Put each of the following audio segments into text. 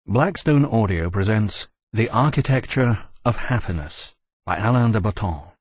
Blackstone Audio presents The Architecture of Happiness by Alain de Botton.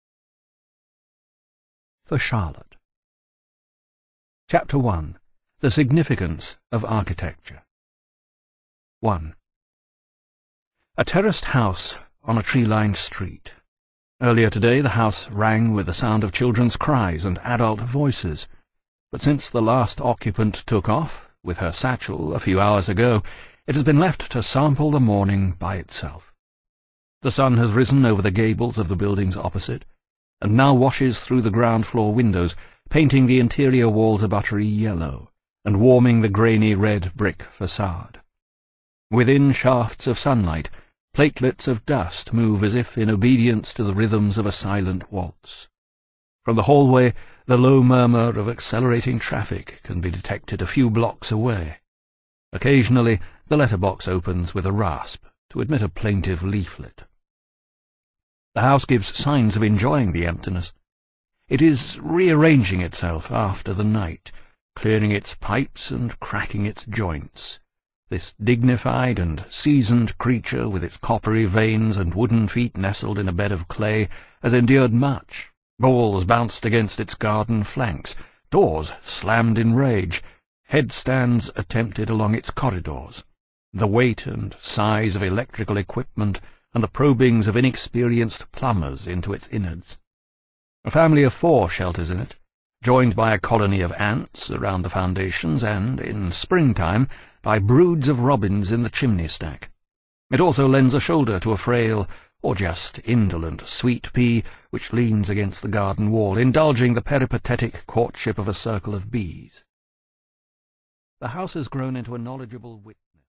For Charlotte. Chapter 1. The Significance of Architecture. 1. A terraced house on a tree-lined street. Earlier today the house rang with the sound of children's cries and adult voices, but since the last occupant took off, with her satchel, a few hours ago, it has been left to sample the morning by itself. The sun has risen over the gables of the buildings opposite, and now washes through the ground-floor windows, painting the interior walls a buttery yellow, and warming the grainy red brick facade. Within shafts of sunlight, platelets of dust move as if in obedience to the rhythms of a silent waltz. From the hallway, the low murmur of accelerating traffic can be detected a few blocks away. Occasionally, the letterbox opens with a rasp to admit a plaintive leaflet. The house gives signs of enjoying the emptiness. It is rearranging itself after the night, clearing its pipes and cracking its joints. This dignified and seasoned creature, with its coppery veins and wooden feet nestled in a bed of clay, has endured much. Balls bounced against its garden flanks, doors slammed in rage, headstands attempted along its corridors, the weight and size of electrical equipment, and the probings of inexperienced plumbers into its innards. A family of 4 shelters in it, joined by a colony of ants around the foundations and, in springtime, by broods of robins in the chimney-stack. It also lends a shoulder to a frail, or just indolent, sweet pea which leans against the garden wall, indulging the peripatetic courtship of a circle of bees. The house has grown into a knowledgeable wit.